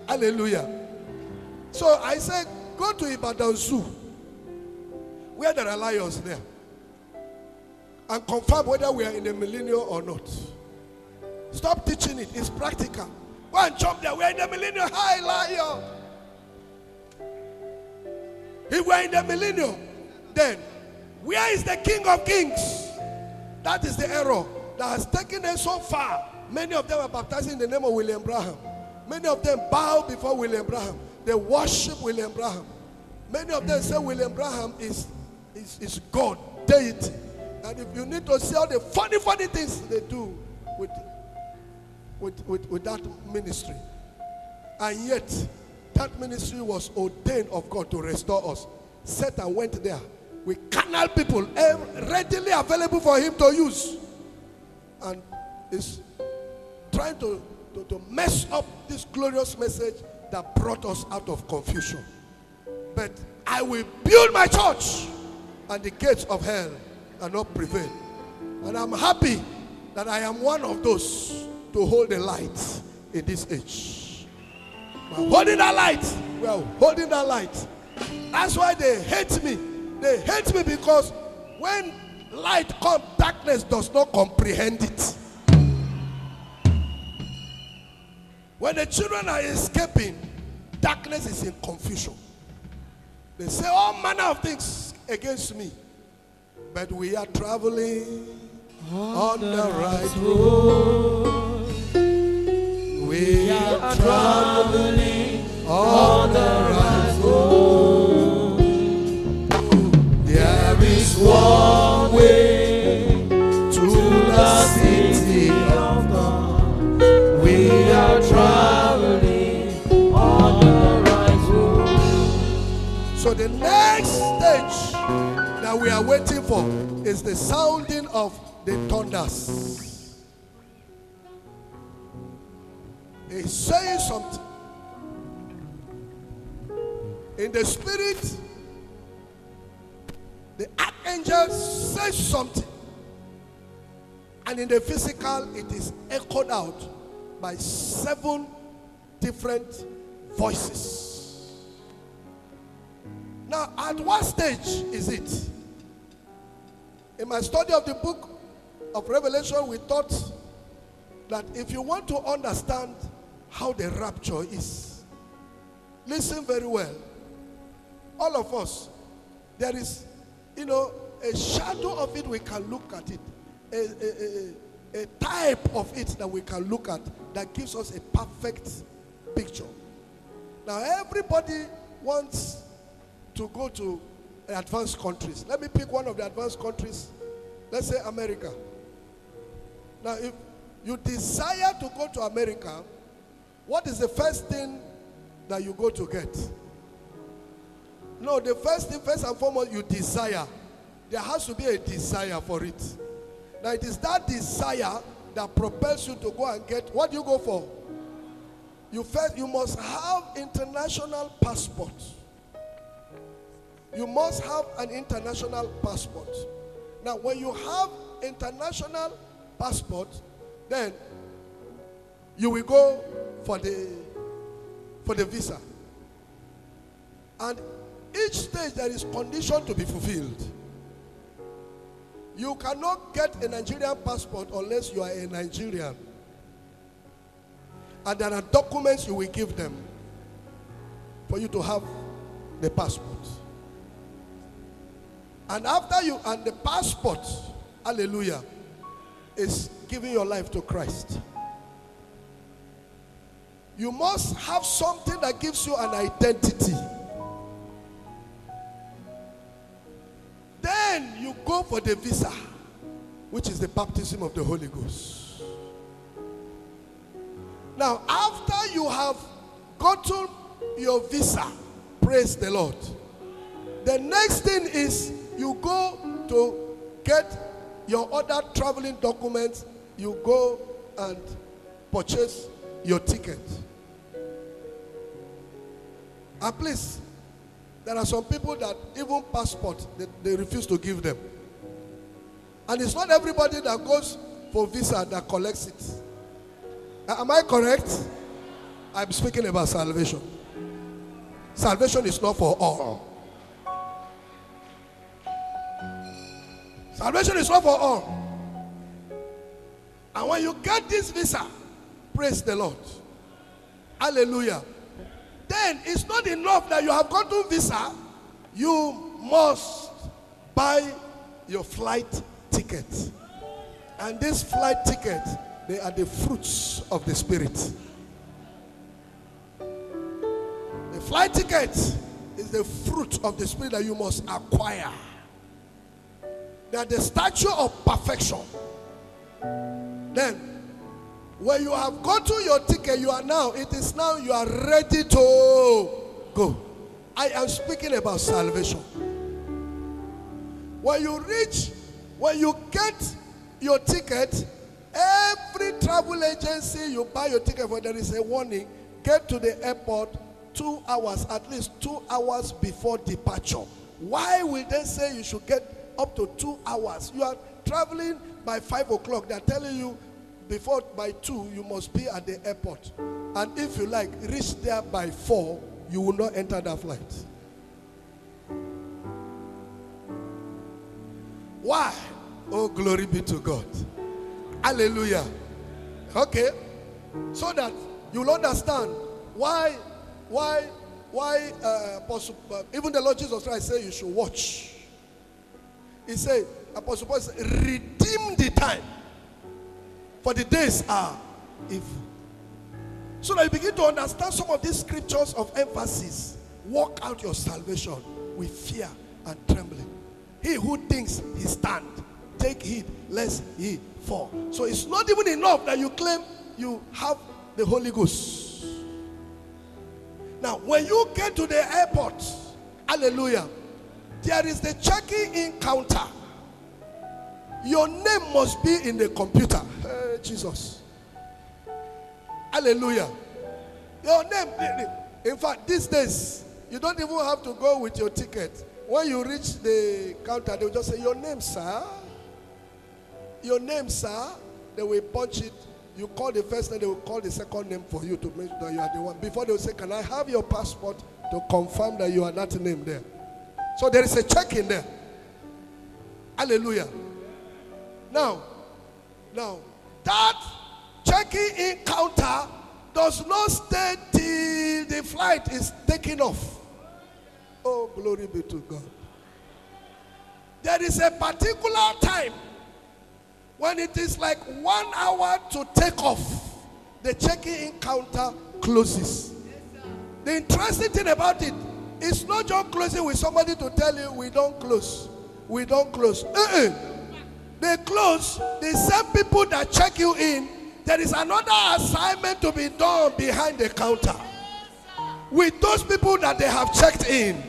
Hallelujah. So I said, go to Ibadan Zoo, where there are lions there, and confirm whether we are in the millennium or not. Stop teaching it. It's practical. Go and jump there. We are in the millennium. Hi, lion. If we are in the millennium, then where is the King of Kings? That is the error that has taken them so far. Many of them are baptized in the name of William Branham. Many of them bow before William Branham. They worship William Branham. Many of them say William Branham is God, deity. And if you need to see all the funny things they do with that ministry. And yet, that ministry was ordained of God to restore us. Satan went there with carnal people readily available for him to use. And is trying to mess up this glorious message that brought us out of confusion. But I will build my church, and the gates of hell cannot prevail. And I'm happy that I am one of those to hold the light in this age. We're holding that light. We are holding that light. That's why they hate me. They hate me because when light comes, darkness does not comprehend it. When the children are escaping, darkness is in confusion. They say all manner of things against me. But we are traveling on the right road. We are traveling on the right road. There is one way to the city of God. We are traveling on the right road. So the next stage that we are waiting for is the sounding of the thunders. He's saying something. In the spirit, the archangel says something. And in the physical, it is echoed out by 7 different voices. Now, at what stage is it? In my study of the book of Revelation, we thought that if you want to understand how the rapture is, listen very well. All of us, there is, a shadow of it, we can look at it. A type of it that we can look at that gives us a perfect picture. Now, everybody wants to go to advanced countries. Let me pick one of the advanced countries. Let's say America. Now, if you desire to go to America, what is the first thing that you go to get? No, the first thing, first and foremost, you desire. There has to be a desire for it. Now, it is that desire that propels you to go and get. What do you go for? You must have international passport. You must have an international passport. Now, when you have international passport, then you will go for the visa. And each stage there is condition to be fulfilled. You cannot get a Nigerian passport unless you are a Nigerian. And there are documents you will give them for you to have the passport. And after you, and the passport, hallelujah, is giving your life to Christ. You must have something that gives you an identity. Then you go for the visa, which is the baptism of the Holy Ghost. Now, after you have gotten your visa, praise the Lord, the next thing is you go to get your other traveling documents. You go and purchase your ticket. And please, there are some people that even passport, they refuse to give them. And it's not everybody that goes for visa that collects it. Am I correct? I'm speaking about salvation. Salvation is not for all. Salvation is not for all. And when you get this visa, praise the Lord. Hallelujah. Then it's not enough that you have gotten visa. You must buy your flight ticket. And this flight ticket, they are the fruits of the Spirit. The flight ticket is the fruit of the Spirit that you must acquire. They are the stature of perfection. Then, when you have gotten your ticket, you are ready to go. I am speaking about salvation. When you get your ticket, every travel agency you buy your ticket for, there is a warning. Get to the airport 2 hours, at least 2 hours before departure. Why will they say you should get up to 2 hours? You are traveling by 5 o'clock. They are telling you by 2 you must be at the airport. And if you reach there by 4, you will not enter that flight. Why? Oh, glory be to God. Hallelujah. Okay. So that you'll understand why even the Lord Jesus Christ said you should watch. He said, Apostle Paul said, redeem the time, for the days are evil. So that you begin to understand some of these scriptures of emphasis. Walk out your salvation with fear and trembling. He who thinks he stand, take heed lest he fall. So it's not even enough that you claim you have the Holy Ghost. Now, when you get to the airport, hallelujah, there is the checking-in counter. Your name must be in the computer. Hey, Jesus. Hallelujah. Your name. In fact, these days, you don't even have to go with your ticket. When you reach the counter, they will just say, your name, sir. Your name, sir. They will punch it. You call the first name, they will call the second name for you to make sure that you are the one. Before they will say, can I have your passport to confirm that you are that name there? So there is a check in there. Hallelujah. Now, that checking in counter does not stay till the flight is taken off. Oh, glory be to God. There is a particular time when it is 1 hour to take off. The checking in counter closes. The interesting thing about it, it's not just closing with somebody to tell you we don't close. We don't close. They close. The same people that check you in, there is another assignment to be done behind the counter with those people that they have checked in.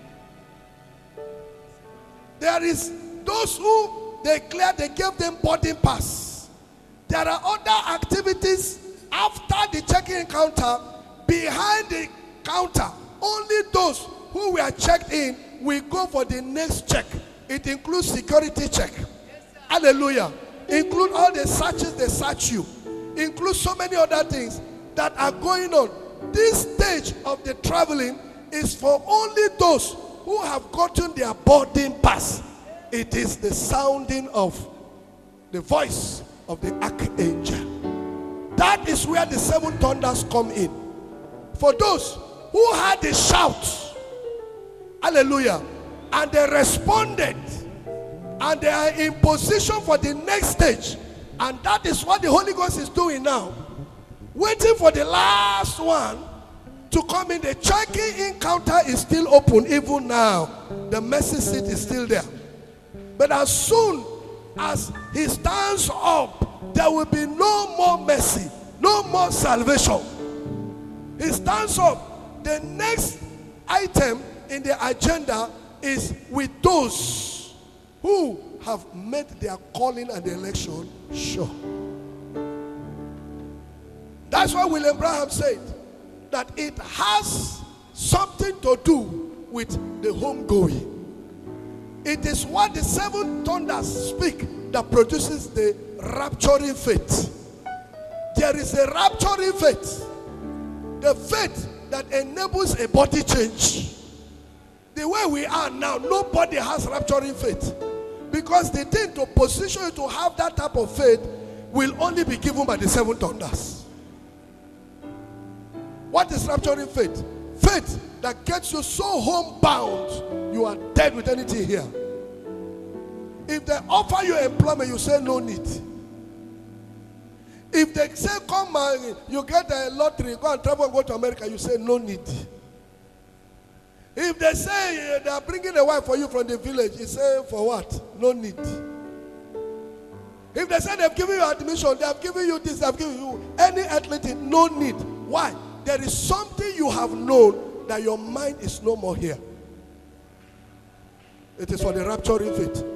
There is those who they gave them boarding pass. There are other activities after the check-in counter, behind the counter. Only those who were checked in will go for the next check. It includes security check. Hallelujah. Include all the searches they search you. Include so many other things that are going on. This stage of the traveling is for only those who have gotten their boarding pass. It is the sounding of the voice of the archangel. That is where the 7 thunders come in. For those who had a shout, hallelujah, and they responded, and they are in position for the next stage. And that is what the Holy Ghost is doing now. Waiting for the last one to come in. The checking-in counter is still open even now. The mercy seat is still there. But as soon as he stands up, there will be no more mercy, no more salvation. He stands up. The next item in the agenda is with those who have made their calling and election sure. That's why William Branham said that it has something to do with the homegoing. It is what the 7 thunders speak that produces the rapturing faith. There is a rapturing faith. The faith that enables a body change. The way we are now, nobody has rapturing faith. Because the thing to position you to have that type of faith will only be given by the seven thunders. What is rapturing faith? Faith that gets you so homebound, you are dead with anything here. If they offer you employment, you say no need. If they say come and you get a lottery, go and travel and go to America, you say no need. If they say they are bringing a wife for you from the village, you say for what? No need. If they say they've given you admission, they have given you this, they have given you any earthly thing, no need. Why? There is something you have known that your mind is no more here. It is for the rapturing faith.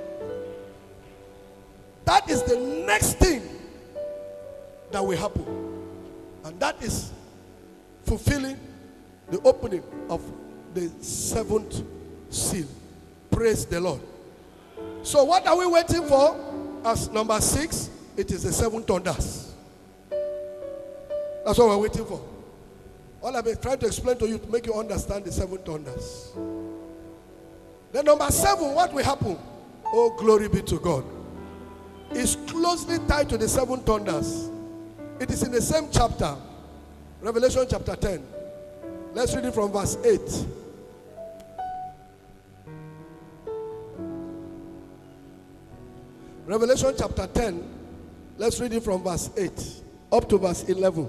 That is the next thing that will happen. And that is fulfilling the opening of the seventh seal. Praise the Lord. So what are we waiting for? As number 6, it is the seven thunders. That's what we're waiting for. All I've been trying to explain to you to make you understand the seven thunders. Then number 7, what will happen? Oh, glory be to God. Is closely tied to the seven thunders. It is in the same chapter, Revelation chapter 10. Let's read it from verse 8. Revelation chapter 10. Let's read it from verse 8 up to verse 11.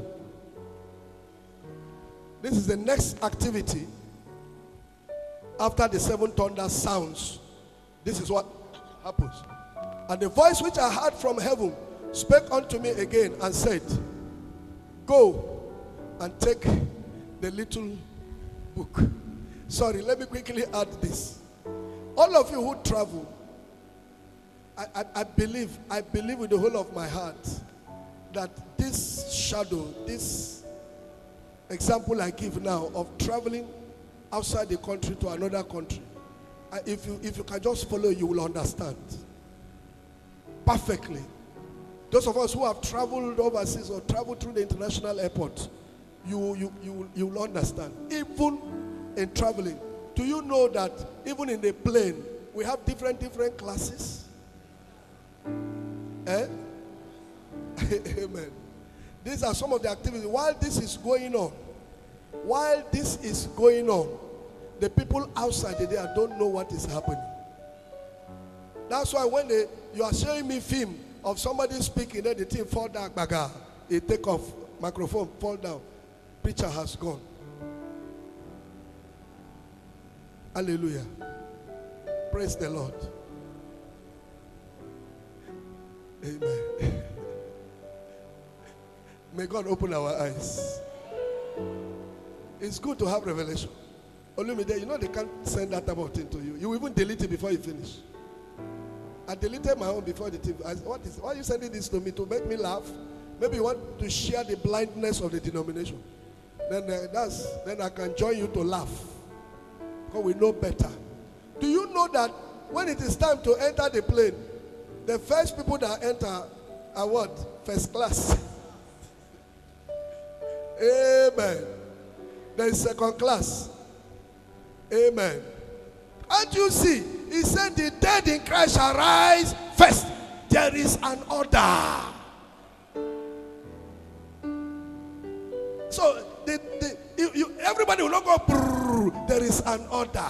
This is the next activity after the seven thunders sounds. This is what happens. And the voice which I heard from heaven spake unto me again and said, go and take the little book. Sorry, let me quickly add this. All of you who travel, I believe with the whole of my heart that this shadow, this example I give now of traveling outside the country to another country, if you can just follow, you will understand perfectly. Those of us who have traveled overseas or traveled through the international airport, you will understand. Even in traveling, do you know that even in the plane, we have different classes? Eh? Amen. These are some of the activities. While this is going on, the people outside there don't know what is happening. That's why when you are showing me film of somebody speaking, then the thing fall down, baga, it take off, microphone fall down, preacher has gone. Hallelujah. Praise the Lord. Amen. May God open our eyes. It's good to have revelation. Olumide, you know they can't send that type of thing to you. You even delete it before you finish. I deleted my own before the thing. Why are you sending this to me? To make me laugh? Maybe you want to share the blindness of the denomination. Then I can join you to laugh. Because we know better. Do you know that when it is time to enter the plane, the first people that enter are what? First class. Amen. There is second class. Amen. And you see, he said the dead in Christ shall rise first. There is an order. So everybody will not go brrr. There is an order.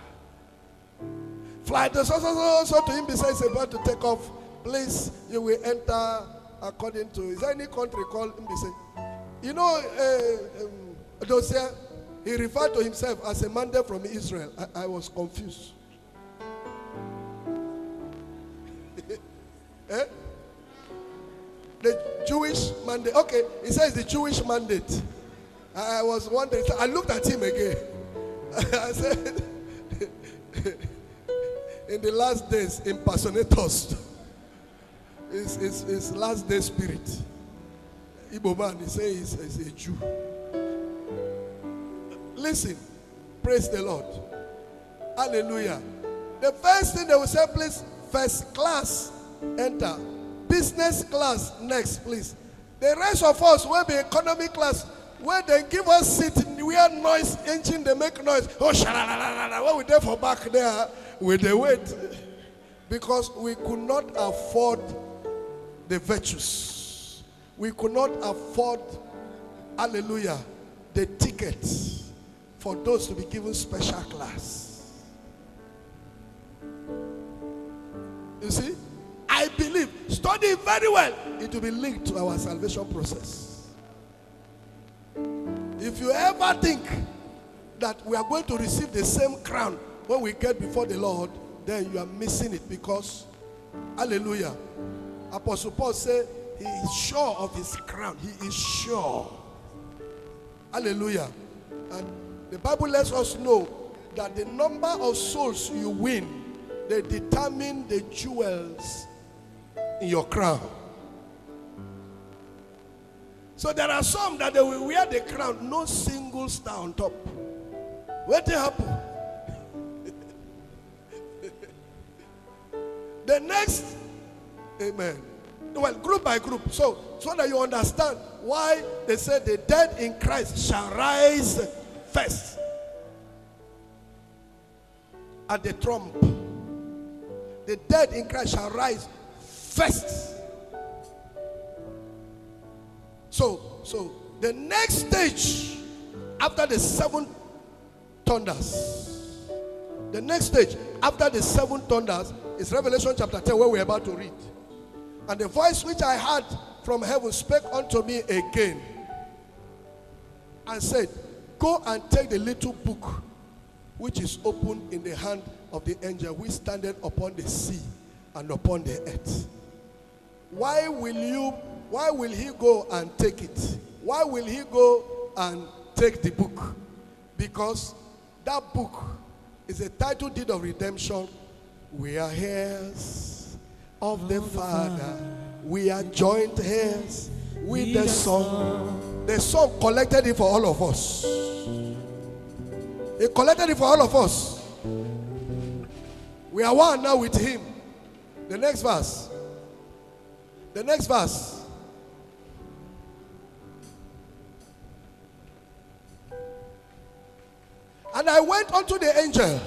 Flight so to him besides about to take off. Please, you will enter according to. Is there any country called Mbise? You know, Dosia, he referred to himself as a mandate from Israel. I was confused. Eh? The Jewish mandate. Okay, he says the Jewish mandate. I was wondering. I looked at him again. I said, in the last days, impersonators. His last day spirit. Igbo man, he says he's a Jew. Listen, praise the Lord. Hallelujah. The first thing they will say, please, first class, enter. Business class, next, please. The rest of us will be economy class. when they give us seat, we hear noise, engine, they make noise. Oh, shalalala. When we there for back there, we they wait. Because we could not afford the virtues. We could not afford, hallelujah, the tickets for those to be given special class. You see, I believe, study very well, it will be linked to our salvation process. If you ever think that we are going to receive the same crown when we get before the Lord, then you are missing it, because, hallelujah, Apostle Paul said he is sure of his crown. He is sure. Hallelujah. And the Bible lets us know that the number of souls you win, they determine the jewels in your crown. So there are some that they will wear the crown, no single star on top. What will happen? The next, amen. Well, group by group. So that you understand why they say the dead in Christ shall rise first. At the trump. The dead in Christ shall rise first. So the next stage after the seven thunders. The next stage after the seven thunders is Revelation chapter 10, where we're about to read. And the voice which I heard from heaven spake unto me again and said, go and take the little book which is opened in the hand of the angel which standeth upon the sea and upon the earth. Why will he go and take it? Why will he go and take the book? Because that book is a title deed of redemption. We are heirs of the Father. We are joint heirs with the Son. The Son collected it for all of us. He collected it for all of us. We are one now with him. The next verse. The next verse. And I went unto the angel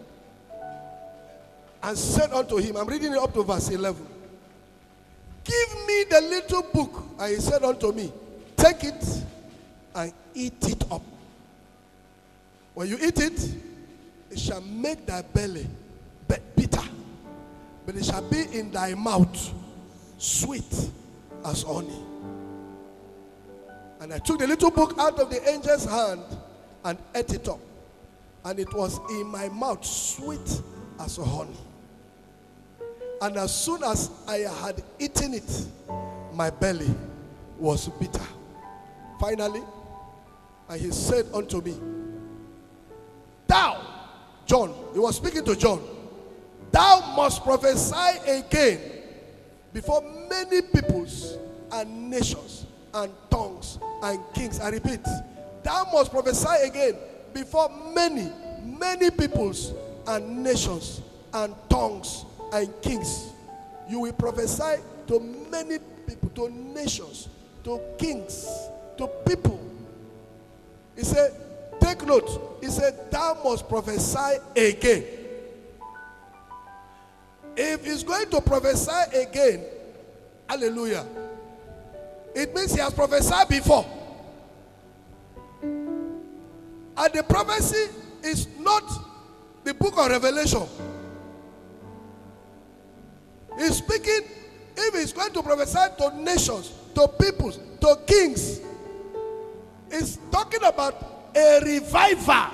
and said unto him, I'm reading it up to verse 11. Give me the little book. And he said unto me, take it and eat it up. When you eat it, it shall make thy belly bitter, but it shall be in thy mouth sweet as honey. And I took the little book out of the angel's hand and ate it up. And it was in my mouth sweet as honey. And as soon as I had eaten it, my belly was bitter. Finally, and he said unto me, thou, John, he was speaking to John, thou must prophesy again before many peoples and nations and tongues and kings. I repeat, thou must prophesy again before many peoples and nations and tongues and kings. You will prophesy to many people, to nations, to kings, to people. He said, take note. He said, thou must prophesy again. If he's going to prophesy again, hallelujah, it means he has prophesied before. And the prophecy is not the book of Revelation. He's speaking, if he's going to prophesy to nations, to peoples, to kings, he's talking about a revival.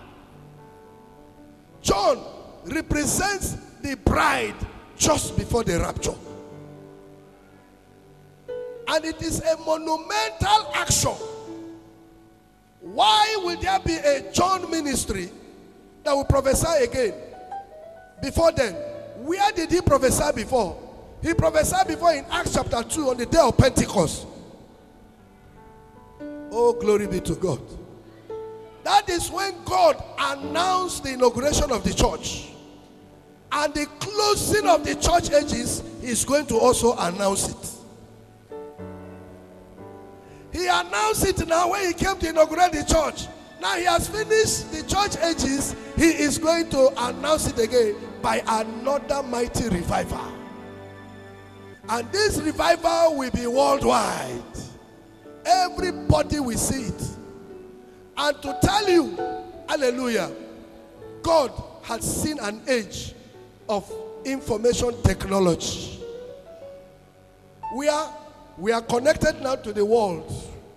John represents the bride just before the rapture. And it is a monumental action. Why will there be a John ministry that will prophesy again? Before then, where did he prophesy before? He prophesied before in Acts chapter 2 on the day of Pentecost. Oh, glory be to God. That is when God announced the inauguration of the church. And the closing of the church ages, he is going to also announce it. He announced it now when he came to inaugurate the church. Now he has finished the church ages. He is going to announce it again by another mighty revival. And this revival will be worldwide. Everybody will see it. And to tell you, hallelujah, God has seen an age of information technology. We are connected now to the world.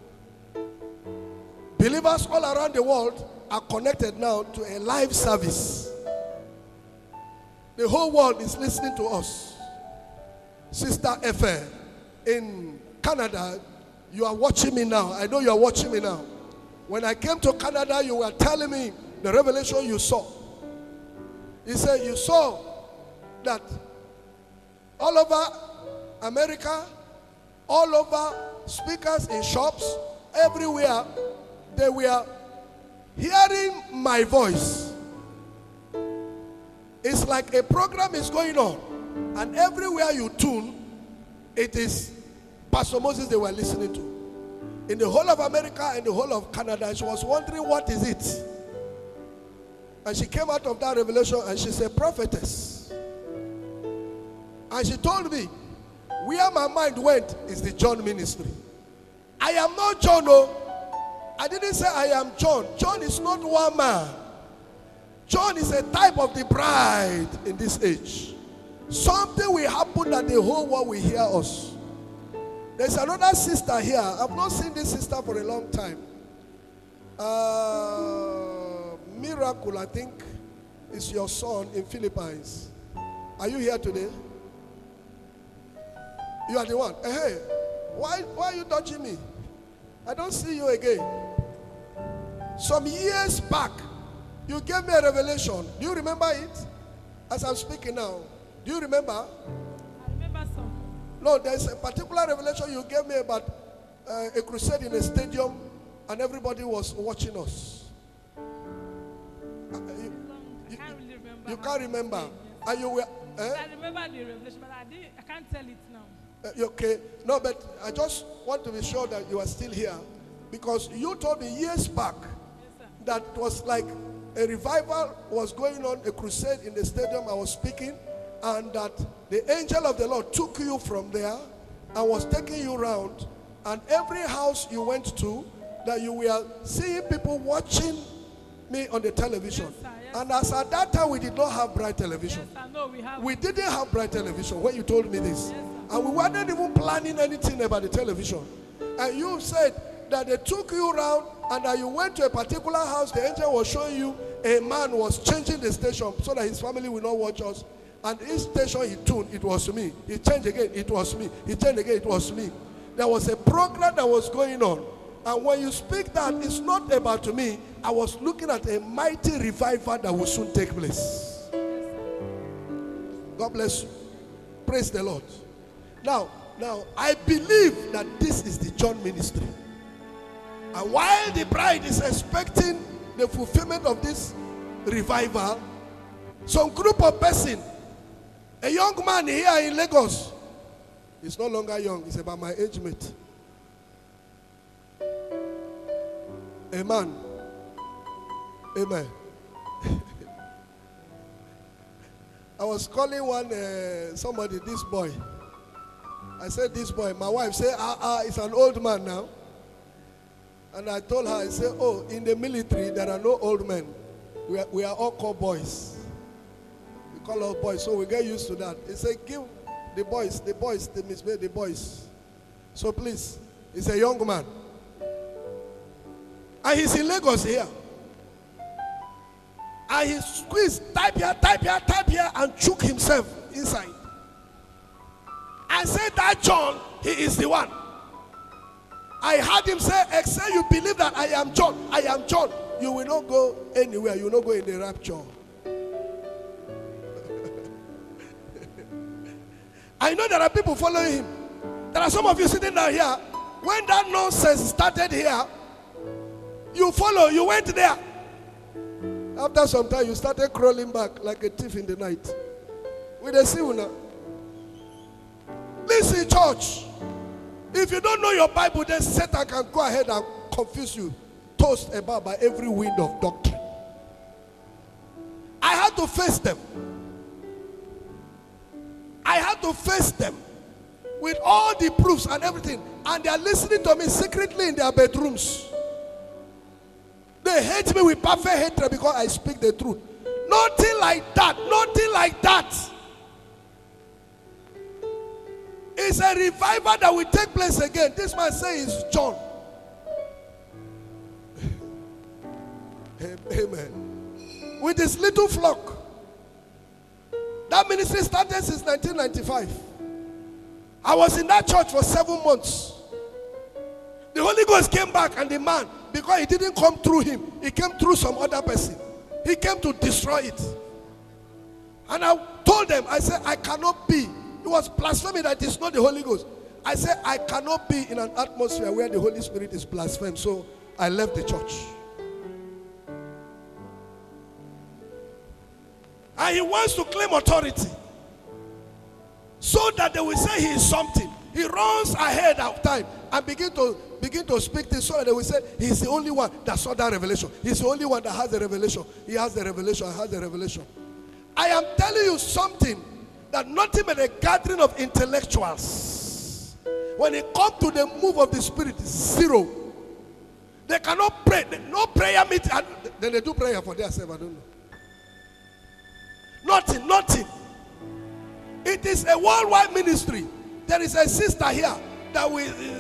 Believers all around the world are connected now to a live service. The whole world is listening to us. Sister Efe in Canada, you are watching me now. I know you are watching me now. When I came to Canada, you were telling me the revelation you saw. He said you saw that all over America, all over speakers in shops, everywhere, they were hearing my voice. It's like a program is going on, and everywhere you tune, it is Pastor Moses they were listening to. In the whole of America and the whole of Canada, she was wondering, what is it? And she came out of that revelation and she said, prophetess. And she told me, where my mind went is the John ministry. I am not John, no. I didn't say I am John. John is not one man. John is a type of the bride in this age. Something will happen that the whole world will hear us. There's another sister here. I've not seen this sister for a long time. Miracle, I think, is your son in Philippines. Are you here today? You are the one. Hey, why are you touching me? I don't see you again. Some years back, you gave me a revelation. Do you remember it? As I'm speaking now. Do you remember? I remember some. No, there's a particular revelation you gave me about a crusade in a stadium and everybody was watching us. I can't really remember. You can't remember. Yes. And you were... I remember the revelation, but I can't tell it now. Okay. No, but I just want to be sure that you are still here. Because you told me years back that was like a revival was going on, a crusade in the stadium I was speaking, and that the angel of the Lord took you from there and was taking you around, and every house you went to, that you were seeing people watching me on the television. Yes, sir, yes, and as at that time we did not have bright television. Yes, sir, no, we didn't have bright television when you told me this. Yes, and we weren't even planning anything about the television. And you said that they took you around and that you went to a particular house, the angel was showing you a man was changing the station so that his family will not watch us. And each station he tuned, it was me. He changed again, it was me. He changed again, it was me. There was a program that was going on. And when you speak that, it's not about me. I was looking at a mighty revival that will soon take place. God bless you. Praise the Lord. Now, I believe that this is the John ministry. And while the bride is expecting the fulfillment of this revival, some group of persons, a young man here in Lagos, he's no longer young, he's about my age mate. A man. Amen. I was calling somebody, this boy. I said, this boy. My wife said, it's an old man now. And I told her, I said, oh, in the military, there are no old men. We are all called boys. We call us boys, so we get used to that. He said, give the boys, the boys. So please, he's a young man. And he's in Lagos here. And he squeezed, type here, and shook himself inside. I said, that John, he is the one. I heard him say, except you believe that I am John, you will not go anywhere. You will not go in the rapture. I know there are people following him. There are some of you sitting down here. When that nonsense started here, you follow, you went there. After some time, you started crawling back like a thief in the night. With a see now. Listen, church. If you don't know your Bible, then Satan can go ahead and confuse you, tossed about by every wind of doctrine. I had to face them. I had to face them with all the proofs and everything. And they are listening to me secretly in their bedrooms. They hate me with perfect hatred because I speak the truth. Nothing like that. Nothing like that. It's a revival that will take place again. This man says John. Amen. With this little flock. That ministry started since 1995. I was in that church for 7 months. The Holy Ghost came back, and the man, because he didn't come through him, he came through some other person. He came to destroy it. And I told them, I said, I cannot be. It was blasphemy that it's not the Holy Ghost. I said, I cannot be in an atmosphere where the Holy Spirit is blasphemed. So I left the church. And he wants to claim authority so that they will say he is something. He runs ahead of time and begin to speak things so that they will say he's the only one that saw that revelation. He's the only one that has the revelation. He has the revelation. Has the revelation. I am telling you something, that nothing but a gathering of intellectuals. When it comes to the move of the Spirit, zero. They cannot pray. No prayer meeting. Then they do prayer for themselves. I don't know. Nothing. It is a worldwide ministry. There is a sister here that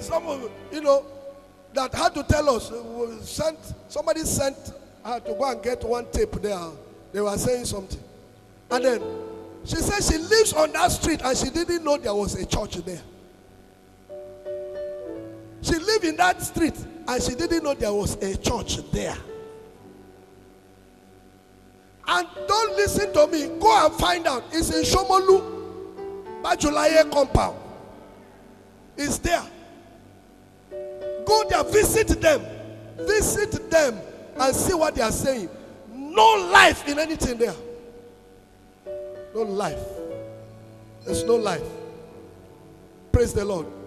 that had to tell us. Somebody sent her to go and get one tape there. They were saying something, and then she said she lives on that street and she didn't know there was a church there. She lived in that street and she didn't know there was a church there. And don't listen to me. Go and find out. It's in Shomolu, Bajulaye compound. It's there. Go there, visit them. Visit them and see what they are saying. No life in anything there. No life. There's no life. Praise the Lord.